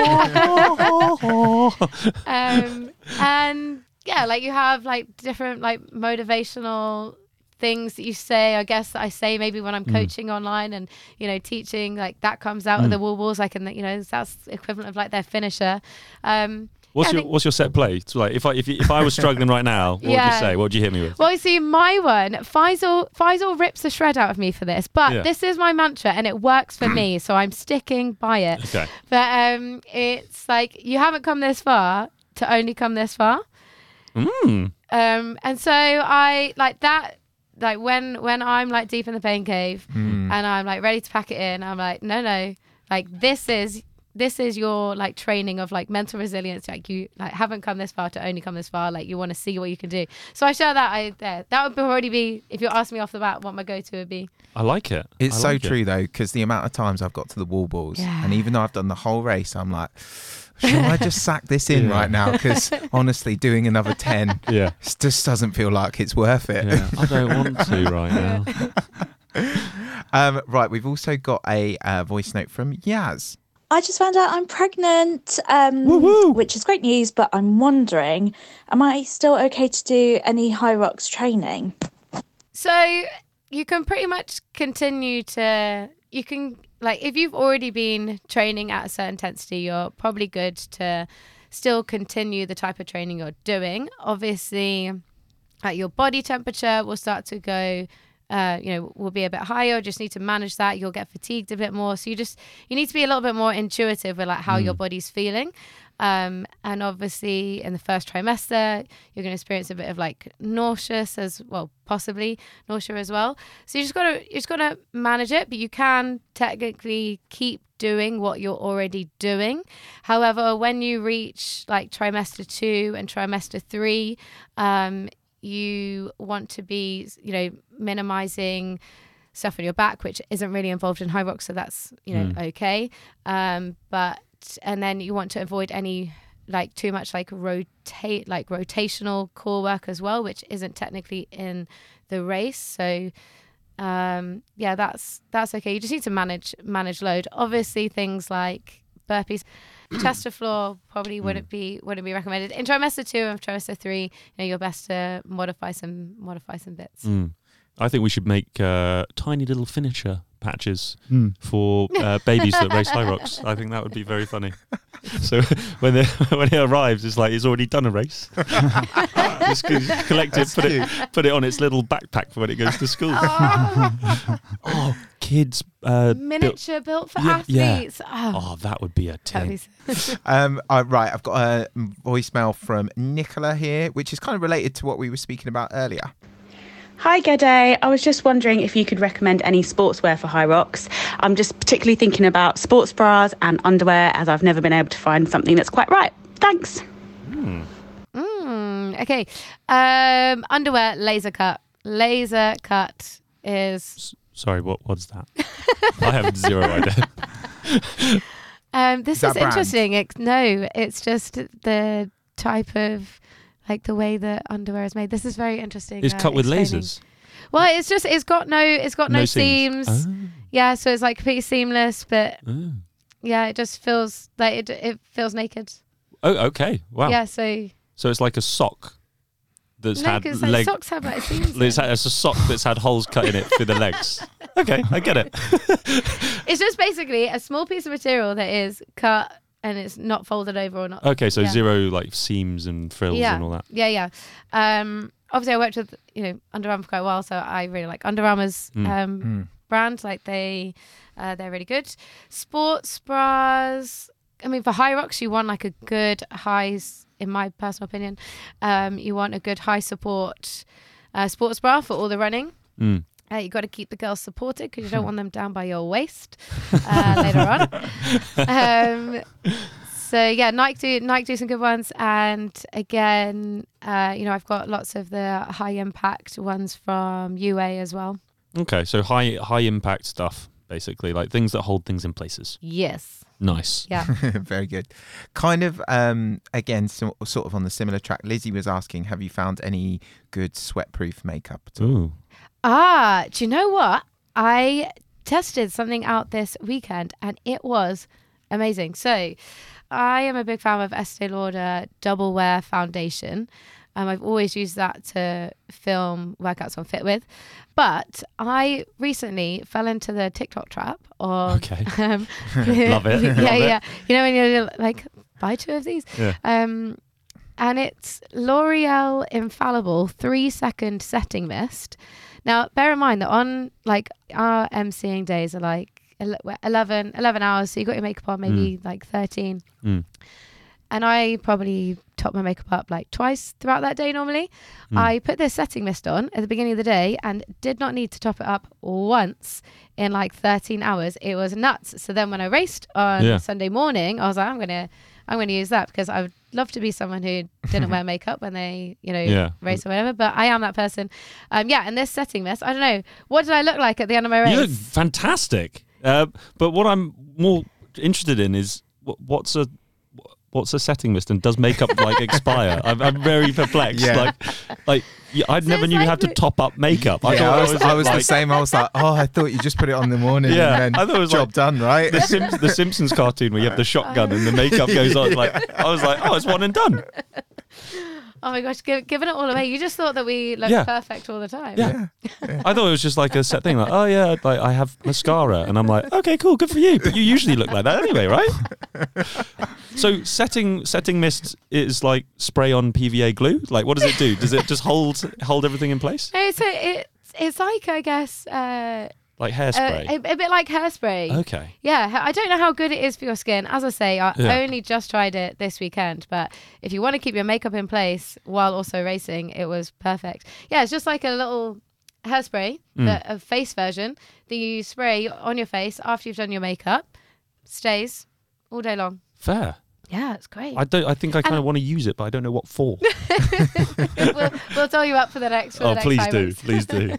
um, and yeah, like you have like different like motivational things that you say. I guess that I say maybe when I'm Mm. coaching online and, you know, teaching, like that comes out Mm. of the wall balls. Like, and you know, that's equivalent of like their finisher. Um, What's yeah, I your think- What's your set play? So like, if I if, you, if I was struggling right now, what would Yeah. you say? What would you hit me with? Well, you see, my one, Faisal, Faisal rips the shred out of me for this, but Yeah. this is my mantra and it works for me, so I'm sticking by it. Okay. But um, it's like, you haven't come this far to only come this far. Mm. Um, and so I like that, like when when I'm like deep in the pain cave Mm. and I'm like ready to pack it in, I'm like, no, no, like this is this is your like training of like mental resilience. Like you like haven't come this far to only come this far. Like you want to see what you can do. So I share that. I there that would already be, if you ask me off the bat what my go-to would be. I like it. It's I so like it. true though, because the amount of times I've got to the wall balls, Yeah. and even though I've done the whole race, I'm like, shall I just sack this in Yeah. right now? Because honestly, doing another ten Yeah. it just doesn't feel like it's worth it. Yeah. I don't want to right now. um, right, we've also got a uh, voice note from Yaz. I just found out I'm pregnant, um, Woo-woo. which is great news, but I'm wondering, am I still okay to do any High Rocks training? So you can pretty much continue to you can, like, if you've already been training at a certain intensity, you're probably good to still continue the type of training you're doing. Obviously, like, your body temperature will start to go, uh, you know, will be a bit higher. Just need to manage that. You'll get fatigued a bit more. So you just, you need to be a little bit more intuitive with like how mm. your body's feeling. Um, and obviously in the first trimester, you're going to experience a bit of like nauseous as well, possibly nausea as well. So you just got to, you just got to manage it, but you can technically keep doing what you're already doing. However, when you reach like trimester two and trimester three, um, you want to be, you know, minimizing stuff on your back, which isn't really involved in Hyrox, so that's, you know, mm. okay. Um, but and then you want to avoid any like too much like rotate like rotational core work as well, which isn't technically in the race. So um, yeah, that's that's okay. You just need to manage manage load. Obviously, things like burpees, chest to floor probably wouldn't be wouldn't be recommended. In trimester two and trimester three, you know, you're best to modify some modify some bits. Mm. I think we should make uh, tiny little finisher patches mm. for uh, babies that race Hyrox. I think that would be very funny. So when they, when it arrives, it's like it's already done a race. Just collect it, put it, put it on its little backpack for when it goes to school. Oh, oh kids! Uh, miniature built, built for yeah, athletes. Yeah. Oh. oh, that would be a tin. um, uh, right, I've got a voicemail from Nicola here, which is kind of related to what we were speaking about earlier. Hi Gede, I was just wondering if you could recommend any sportswear for Hyrox. I'm just particularly thinking about sports bras and underwear, as I've never been able to find something that's quite right. Thanks. Mm. Mm, okay. Um, underwear, laser cut. Laser cut is... S- sorry, what what's that? I have zero idea. um, this is, is interesting. It, no, it's just the type of... like the way that underwear is made. This is very interesting. It's uh, cut with explaining. lasers. Well, it's just it's got no it's got no, no seams. seams. Oh. Yeah, so it's like completely seamless, but oh. yeah, it just feels like it it feels naked. Oh, okay. Wow. Yeah, so so it's like a sock that's no, had like leg. socks have like seams. It's, had, it's a sock that's had holes cut in it through the legs. Okay, I get it. It's just basically a small piece of material that is cut and it's not folded over or not. Okay, so yeah. zero like seams and frills yeah. and all that. Yeah, yeah. Um, obviously, I worked with you know Under Armour for quite a while, so I really like Under Armour's Mm. um, Mm. brand. Like they, uh, they're really good. Sports bras. I mean, for Hyrox, you want like a good high, in my personal opinion, um, you want a good high support uh, sports bra for all the running. Mm. Uh, you got to keep the girls supported because you don't want them down by your waist uh, later on. Um, so yeah, Nike do Nike do some good ones, and again, uh, you know, I've got lots of the high impact ones from U A as well. Okay, so high high impact stuff, basically, like things that hold things in places. Yes. Nice. Yeah. Very good. Kind of, um, again, so, sort of on the similar track. Lizzie was asking, have you found any good sweat-proof makeup at all? Ooh. Ah, do you know what? I tested something out this weekend and it was amazing. So I am a big fan of Estee Lauder Double Wear Foundation. Um, I've always used that to film workouts on Fit With. But I recently fell into the TikTok trap of... Okay. Um, Love it. yeah, Love yeah. it. You know when you're like, buy two of these? Yeah. Um, and it's L'Oreal Infallible three second setting mist. Now, bear in mind that on like our emceeing days are like eleven, eleven hours. So you got your makeup on maybe mm. like thirteen. Mm. And I probably top my makeup up like twice throughout that day normally. Mm. I put this setting mist on at the beginning of the day and did not need to top it up once in like thirteen hours. It was nuts. So then when I raced on yeah. Sunday morning, I was like, I'm going to I'm going to use that because I would love to be someone who didn't wear makeup when they, you know, yeah. race or whatever. But I am that person. Um, yeah, and this setting mist, I don't know. What did I look like at the end of my race? You look fantastic. Uh, but what I'm more interested in is what, what's a what's a setting mist and does makeup like expire? I'm, I'm very perplexed. Yeah. Like, like yeah, I So never it's knew like you had to the- top up makeup. I Yeah, thought I it was, was, I was like, the same. I was like, oh, I thought you just put it on in the morning Yeah, and then I thought it was job like done, right? the, Sim- the Simpsons cartoon where you have the shotgun and the makeup goes on. Like I was like, oh, it's one and done. Oh my gosh, give, giving it all away. You just thought that we looked Yeah. perfect all the time. Yeah. I thought it was just like a set thing, like, oh yeah, like I have mascara, and I'm like, okay, cool, good for you. But you usually look like that anyway, right? So setting setting mist is like spray on P V A glue. Like, what does it do? Does it just hold hold everything in place? No, so it's it's like I guess uh, Like uh, hairspray? a, a bit like hairspray. Okay. Yeah, I don't know how good it is for your skin. As I say, I Yeah. only just tried it this weekend, but if you want to keep your makeup in place while also racing, it was perfect. Yeah, it's just like a little hairspray, Mm. the, a face version that you spray on your face after you've done your makeup. Stays all day long. Fair. Yeah, it's great. I don't. I think I kind of And- want to use it, but I don't know what for. we'll, we'll tell you up for the next. For Oh, the next please time do, it's- please do.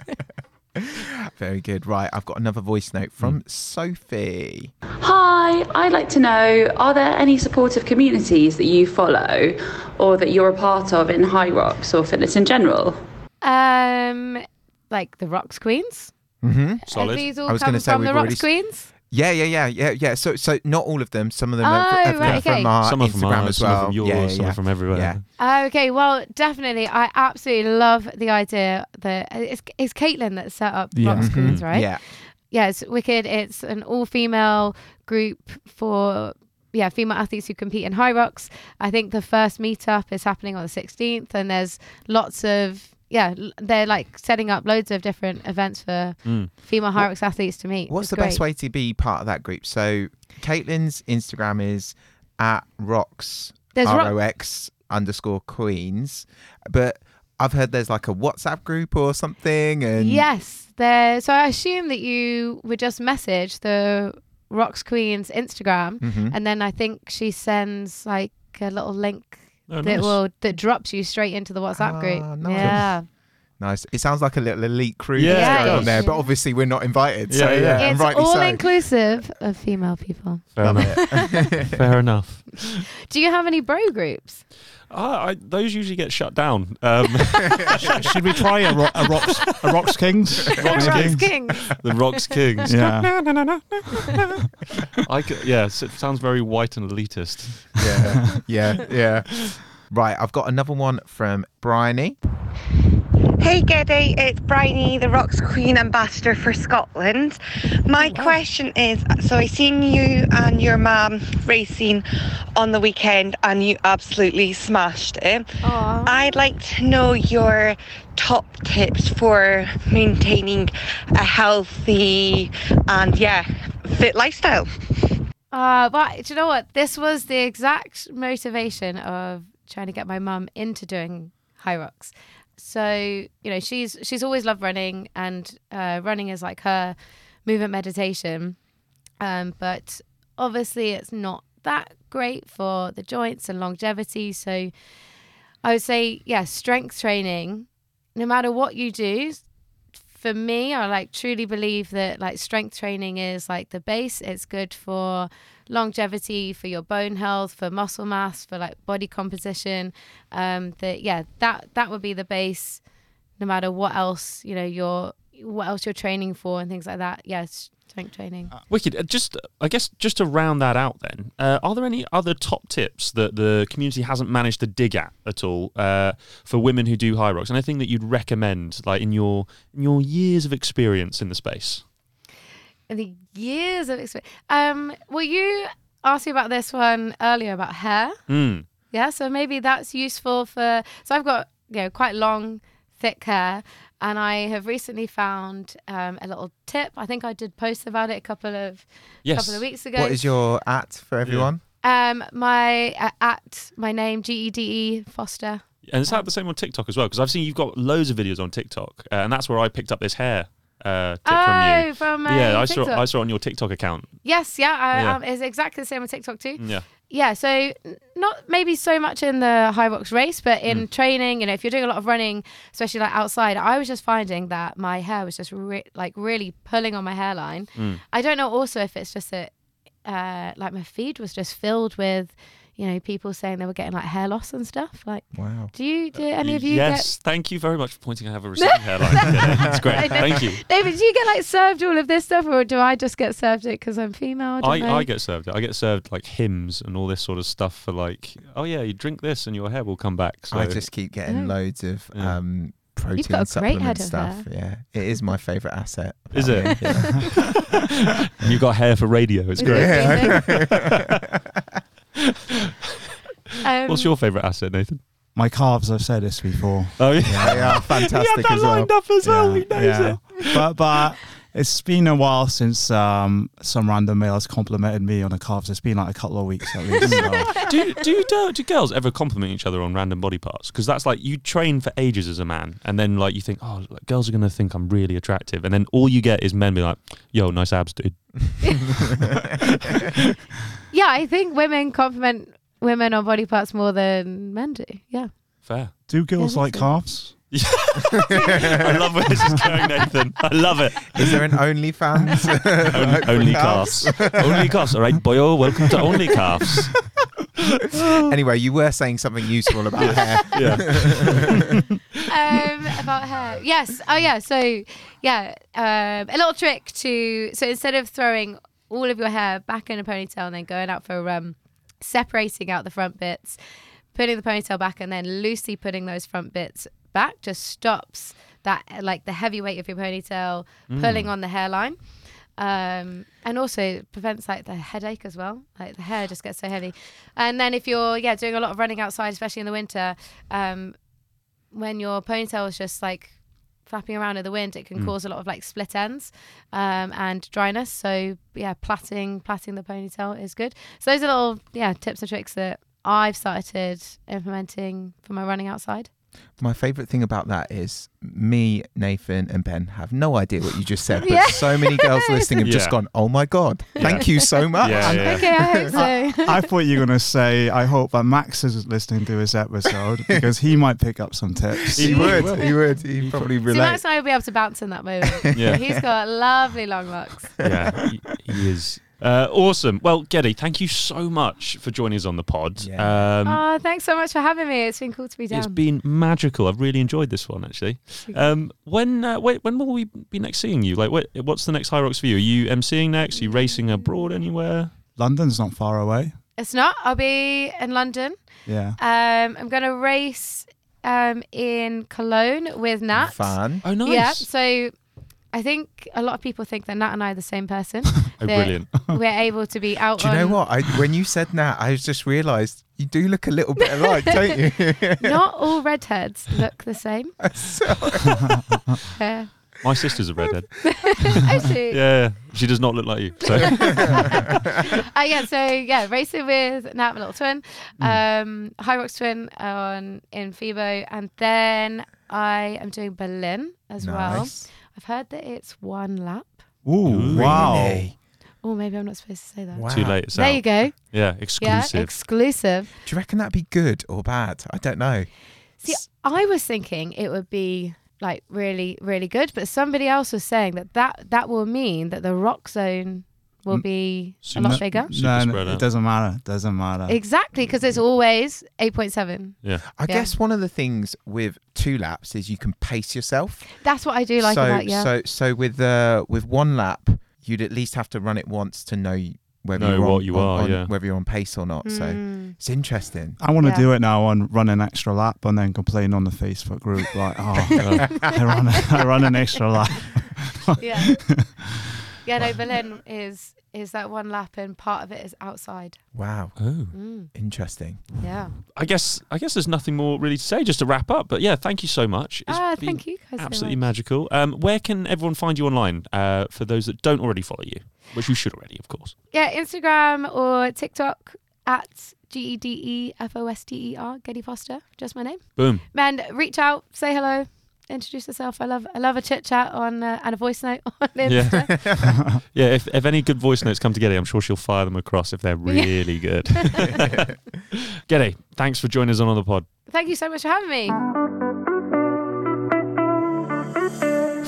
Very good. Right, I've got another voice note from Sophie. Hi, I'd like to know, are there any supportive communities that you follow or that you're a part of in High Rocks or fitness in general? Um, like the Rocks Queens. Mm-hmm. Solid. Have these all I was come gonna say from we've the already Rocks s- Queens? Yeah, yeah, yeah, yeah, yeah. So, so not all of them. Some of them Oh, are, fr- are right, okay. from our Some are from Instagram ours, as some are well. from yours, yeah, some yeah. are from everywhere. Yeah. Okay, well, definitely. I absolutely love the idea that it's, it's Caitlin that set up Yeah. Rocks Mhm. Queens, right? Yeah. Yeah, it's wicked. It's an all-female group for yeah female athletes who compete in High Rocks. I think the first meetup is happening on the sixteenth, and there's lots of yeah l- they're like setting up loads of different events for Mm. female High Rocks athletes to meet. What's It's the great. best way to be part of that group? So, Caitlin's Instagram is at rocks There's R Rock- O X underscore Queens, but I've heard there's like a WhatsApp group or something. And Yes, there. So I assume that you would just message the Rocks Queen's Instagram, Mhm. and then I think she sends like a little link Oh, that nice. will that drops you straight into the WhatsApp Ah, group. nice. Yeah, Nice. It sounds like a little elite crew Yeah, that's it going on does. there, but Yeah. obviously we're not invited. so Yeah, yeah, yeah. and it's rightly all so. inclusive of female people. Fair Love enough. it. Fair enough. Do you have any bro groups? Ah, I, those usually get shut down. Um, Should we try a, ro- a rocks a rocks kings? Rocks Rocks Kings. Kings. the Rocks Kings. Yeah. I c- yeah, so it sounds very white and elitist. yeah, yeah, yeah. Right, I've got another one from Bryony. Hey Gedi, it's Bryony, the Rocks Queen Ambassador for Scotland. My question is, so I seen you and your mum racing on the weekend and you absolutely smashed it. Aw. I'd like to know your top tips for maintaining a healthy and yeah, fit lifestyle. Uh, but do you know what? This was the exact motivation of trying to get my mum into doing High Rocks. So, you know, she's she's always loved running, and uh, running is like her movement meditation. Um, but obviously it's not that great for the joints and longevity. So I would say, yeah, strength training, no matter what you do, for me, I like truly believe that like strength training is like the base. It's good for longevity, for your bone health, for muscle mass, for like body composition. Um, that yeah, that that would be the base. No matter what else, you know, you're what else you're training for and things like that. Yes, strength training. Wicked. Uh, Just, I guess, just to round that out, then, uh, are there any other top tips that the community hasn't managed to dig at at all uh, for women who do High Rocks? Anything that you'd recommend, like in your in your years of experience in the space? In the years of experience. Um, well, you asked me about this one earlier about hair. Mm. Yeah, so maybe that's useful for. So I've got you know quite long, thick hair, and I have recently found um, a little tip. I think I did post about it a couple of Yes. couple of weeks ago. What is your at for everyone? um my uh, at my name G E D E Foster. And is that the same on TikTok as well? Because I've seen you've got loads of videos on TikTok, uh, and that's where I picked up this hair uh, tip Oh, from you. from uh, yeah, I saw TikTok. I saw it on your TikTok account. Yes, yeah, I, Yeah. Um, it's exactly the same on TikTok too. Yeah. Yeah, so n- not maybe so much in the High Rocks race, but in Mm. training, you know, if you're doing a lot of running, especially like outside, I was just finding that my hair was just re- like really pulling on my hairline. Mm. I don't know also if it's just that uh, like my feed was just filled with, you know, people saying they were getting like hair loss and stuff. Like, wow. Do you? Do any of you? Yes. Get... Thank you very much for pointing. I have a receding hairline. It's great. Thank you. David, do you get like served all of this stuff, or do I just get served it because I'm female? I, I, I get served it. I get served like hymns and all this sort of stuff for like, oh yeah, you drink this and your hair will come back. So I just keep getting Oh. loads of Yeah. um, protein You've got a great supplement head of stuff. Yeah, it is my favourite asset. Is it? apparently, yeah. You've got hair for radio. It's great. Yeah. Um, What's your favourite asset, Nathan? My calves, I've said this before. Oh yeah, Yeah, they are fantastic that as well. lined up as well. He knows yeah. it. But but it's been a while since um, some random male has complimented me on the calves. It's been like a couple of weeks at least. So. do do do, do girls ever compliment each other on random body parts? Because that's like you train for ages as a man, and then like you think, oh, like, girls are gonna think I'm really attractive, and then all you get is men be like, yo, nice abs, dude. yeah, I think women compliment women on body parts more than men do. Yeah. Fair. Do girls Yeah, like so. calves? I love where this is going, Nathan. I love it. Is there an OnlyFans? Only, Like for only calves? calves. Only calves. All right, boyo, welcome to Only Calves. Anyway, you were saying something useful about hair. Yeah. um, about hair. Yes. Oh, yeah. So, yeah, um, a little trick to. So instead of throwing all of your hair back in a ponytail and then going out for a run, separating out the front bits, putting the ponytail back, and then loosely putting those front bits back just stops that, like the heavy weight of your ponytail Mm. pulling on the hairline. Um, and also prevents like the headache as well. Like the hair just gets so heavy. And then if you're yeah doing a lot of running outside, especially in the winter, um, when your ponytail is just like flapping around in the wind, it can Mm. cause a lot of like split ends um, and dryness. So yeah, plaiting plaiting the ponytail is good. So those are little yeah tips and tricks that I've started implementing for my running outside. My favourite thing about that is me, Nathan, and Ben have no idea what you just said, but Yeah. so many girls listening have Yeah. just gone, "Oh my god, thank you so much." Yeah, yeah. Okay, I hope so. I thought you were going to say, I hope that Max is listening to this episode because he might pick up some tips. He He would, will. he would, he'd probably See, relate. Max and I will be able to bounce in that moment. Yeah. He's got lovely long locks. Yeah, he, he is. Uh, awesome. Well, Geddy, thank you so much for joining us on the pod. Yeah. Um, Oh, thanks so much for having me. It's been cool to be down. It's been magical. I've really enjoyed this one, actually. Um, when uh, wait, when will we be next seeing you? Like, what, what's the next High Rocks for you? Are you emceeing next? Are you racing abroad anywhere? London's not far away. It's not. I'll be in London. Yeah. Um, I'm going to race um, in Cologne with Nat. Fun. Oh, nice. Yeah. So I think a lot of people think that Nat and I are the same person. Oh, That brilliant. We're able to be out Do you on. know what? I, when you said that, I just realised you do look a little bit alike, don't you? Not all redheads look the same. Yeah. My sister's a redhead. Actually, Yeah, she does not look like you. So. Uh, yeah, so yeah, racing with Nat, my little twin, um, High Rocks twin on in FIBO, and then I am doing Berlin as well. Nice. I've heard that it's one lap. Ooh, wow. Really? Oh, maybe I'm not supposed to say that. Wow. Too late. It's There out. you go. Yeah, Yeah, exclusive. exclusive. Do you reckon that'd be good or bad? I don't know. See, I was thinking it would be like really, really good, but somebody else was saying that that, that will mean that the rock zone will Mm. be a Super- lot bigger. Super No, spread no, out. it doesn't matter. Doesn't matter. Exactly, because it's always eight point seven. yeah. I Yeah. guess one of the things with two laps is you can pace yourself. That's what I do like so, about yeah. so, so with uh, with one lap, you'd at least have to run it once to know whether Know you're what on, you on- are, on- yeah. whether you're on pace or not. So Mm. it's interesting. I want to Yeah. do it now and run an extra lap and then complain on the Facebook group like, oh, uh, I run, a, I run an extra lap. Yeah. Yeah, no, Berlin is is that one lap and part of it is outside. Wow, Oh. Mm, interesting. yeah. I guess I guess there's nothing more really to say just to wrap up. But yeah, thank you so much. It's Ah, been thank you guys so absolutely much. magical. Um, where can everyone find you online? Uh, for those that don't already follow you, which you should already, of course. Yeah, Instagram or TikTok at G E D E F O S T E R, Geddy Foster, just my name. Boom. And reach out, say hello, introduce yourself. I love I love a chit chat on uh, and a voice note on Insta. Yeah. Yeah. If if any good voice notes come to Geddy, I'm sure she'll fire them across if they're really good. Geddy, thanks for joining us on, on the pod. Thank you so much for having me.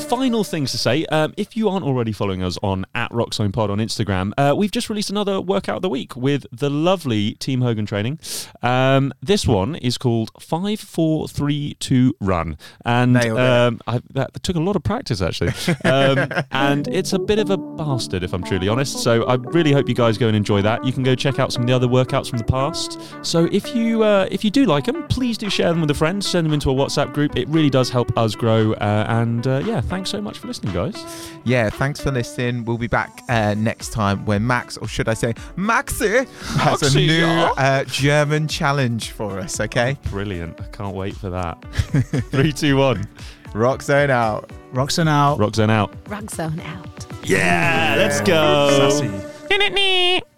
final things to say. Um, if you aren't already following us on at RockZonePod on Instagram, uh, we've just released another workout of the week with the lovely Team Hogan Training. Um, this one is called five four three two Run. And um, I, that took a lot of practice, actually. Um, and it's a bit of a bastard, if I'm truly honest. So I really hope you guys go and enjoy that. You can go check out some of the other workouts from the past. So if you uh, if you do like them, please do share them with a friend. Send them into a WhatsApp group. It really does help us grow. Uh, and uh, yeah, thanks so much for listening, guys. Yeah, thanks for listening. We'll be back uh, next time when Max, or should I say Maxi, has Maxi, a new yeah. uh, German challenge for us, okay? Oh, brilliant. I can't wait for that. Three, two, one. RockZone out. RockZone out. RockZone out. RockZone out. Yeah, let's go. Sassy.